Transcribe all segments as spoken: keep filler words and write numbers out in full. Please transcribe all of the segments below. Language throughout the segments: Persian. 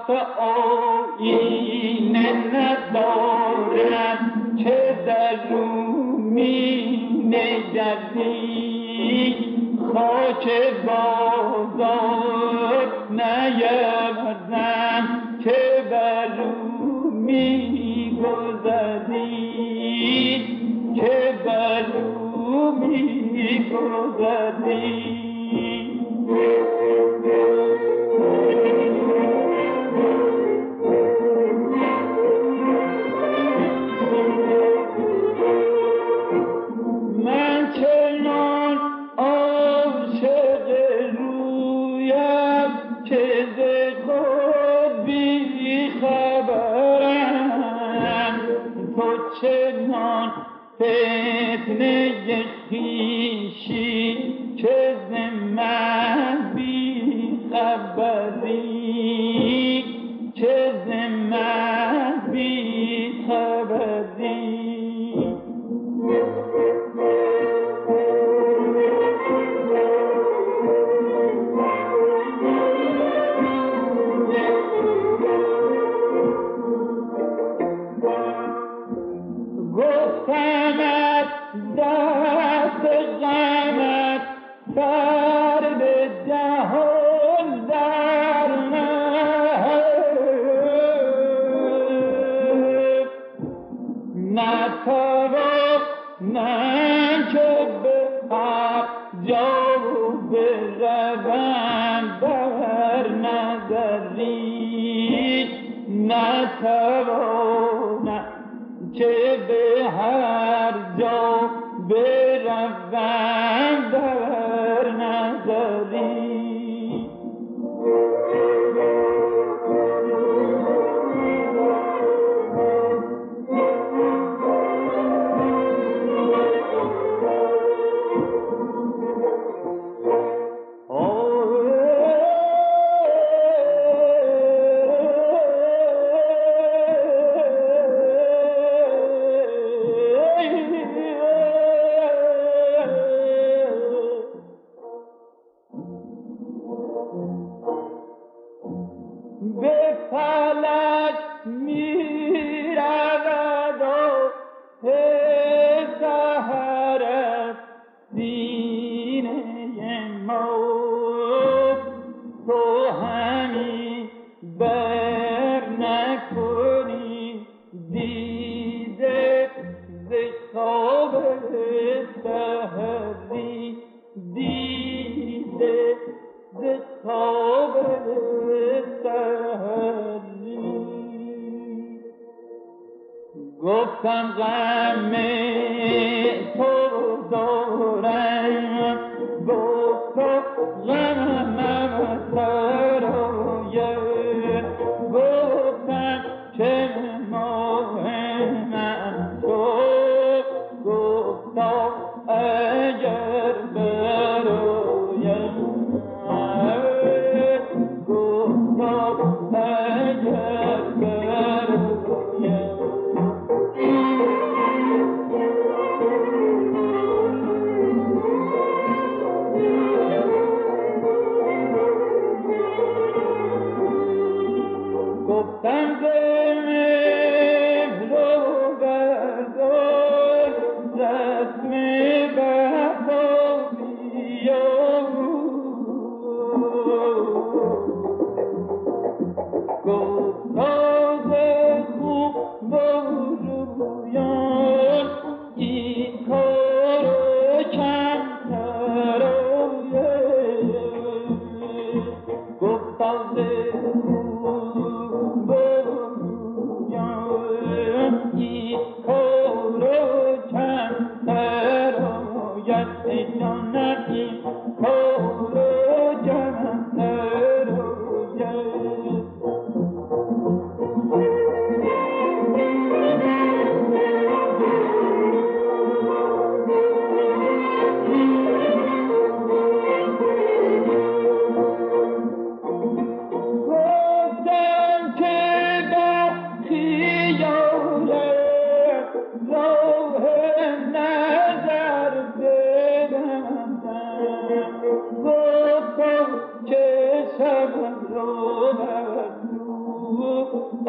وقت آینه ندارد چه در رومی نگردی خاک بازار نیاوردم که بر رومی گذری که بر رومی گذری فتنه خویشی که ز من بی خبری که ز من بی خبری دست غمت سر به جهان در نتوانم که به هر جا بروم بر نظری نتوانم که به هر جا بروم در نظری به فلک می رود و سحر از سینه ما تو همی بر نکنی دیده ز خواب سحری دیده ز خواب گفتم غم تو دارم گفتا غمم سراید گفتم چه مهمم تو گفتا اگر براید گفتا اگر براید گفتم دل رو بردار رسم وفا بیار گفتا ز خوب و رویان این کارو کمتر آید گفتا ز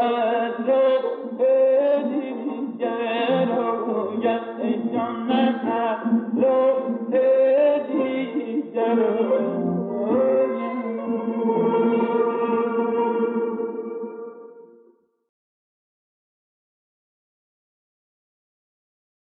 از رخ دیگر آید ای جان من از رخ دیگر آید